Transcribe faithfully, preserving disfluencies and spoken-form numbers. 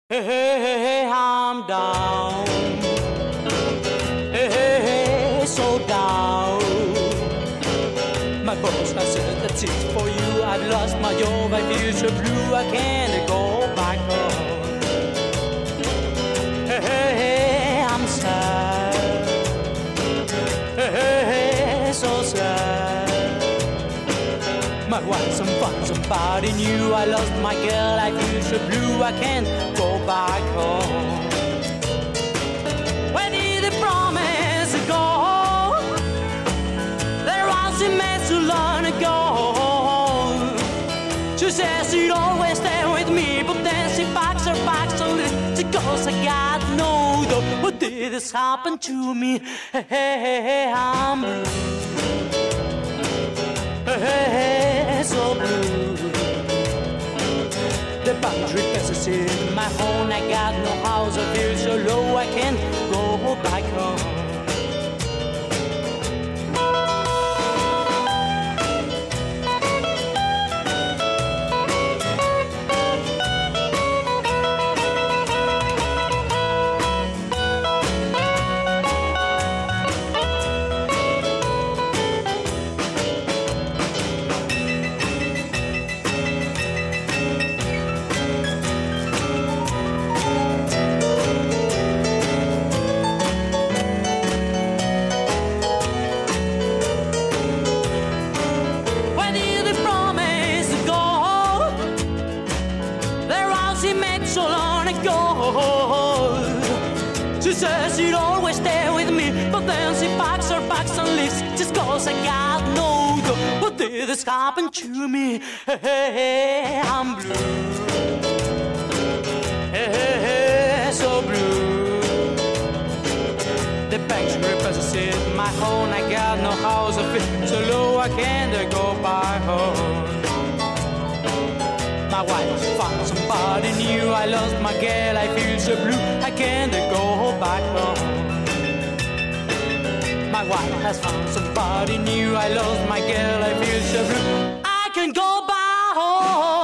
Hey, hey, hey, hey, I'm down. Hey, hey, hey, so down. My boss has said that's it for you. I've lost my job, I feel so blue. I can't go back home. Hey, hey, hey, I'm sad. Hey, hey, hey, so sad. My wife, some fun, somebody new. I lost my girl, I feel so blue. I can't go back home. Where did the promise go? There was a man so long ago. She says she'd always stay with me, but then she backs her back so she goes, I got no though. What did this happen to me? Hey, hey, hey, hey, I'm blue. Hey, hey, hey, so blue. The boundary passes in my home. I got no house, I feel so low. I can't go back home. So long ago, she says she'd always stay with me, but then she packs her bags and leaves just cause I got no dough. What did this happen to me? Hey, hey, hey, I'm blue. Hey, hey, hey, so blue. The bank's repossessed my home. I got no house, I feel so low. I can't go back home. My wife found somebody new. I lost my girl, I feel so blue. I can't go back home. My wife has found somebody new. I lost my girl, I feel so blue. I can go back home.